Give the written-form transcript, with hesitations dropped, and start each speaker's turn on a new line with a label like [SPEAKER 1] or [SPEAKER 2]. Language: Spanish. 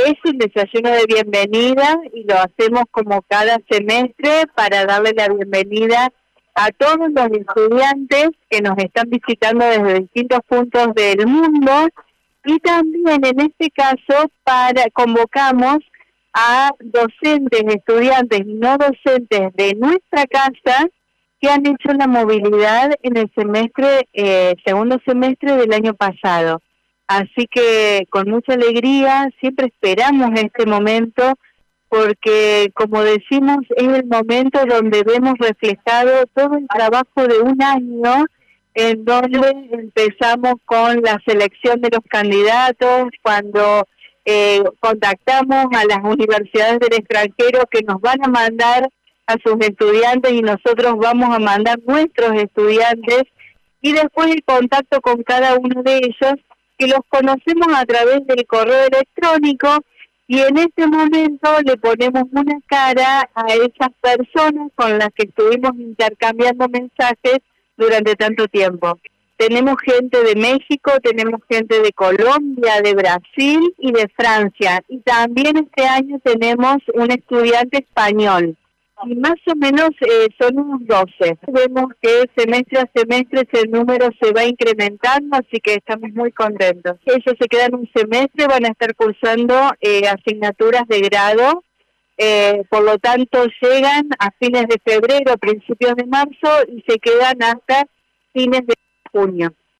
[SPEAKER 1] Es un desayuno de bienvenida y lo hacemos como cada semestre para darle la bienvenida a todos los estudiantes que nos están visitando desde distintos puntos del mundo, y también en este caso convocamos a docentes, estudiantes y no docentes de nuestra casa que han hecho la movilidad en el segundo semestre del año pasado. Así que con mucha alegría siempre esperamos este momento, porque como decimos es el momento donde vemos reflejado todo el trabajo de un año, en donde empezamos con la selección de los candidatos, cuando contactamos a las universidades del extranjero que nos van a mandar a sus estudiantes y nosotros vamos a mandar nuestros estudiantes, y después el contacto con cada uno de ellos, que los conocemos a través del correo electrónico, y en este momento le ponemos una cara a esas personas con las que estuvimos intercambiando mensajes durante tanto tiempo. Tenemos gente de México, tenemos gente de Colombia, de Brasil y de Francia, y también este año tenemos un estudiante español. Y más o menos son unos 12. Vemos que semestre a semestre ese número se va incrementando, así que estamos muy contentos. Ellos se quedan un semestre, van a estar cursando asignaturas de grado, por lo tanto llegan a fines de febrero, principios de marzo, y se quedan hasta fines de junio.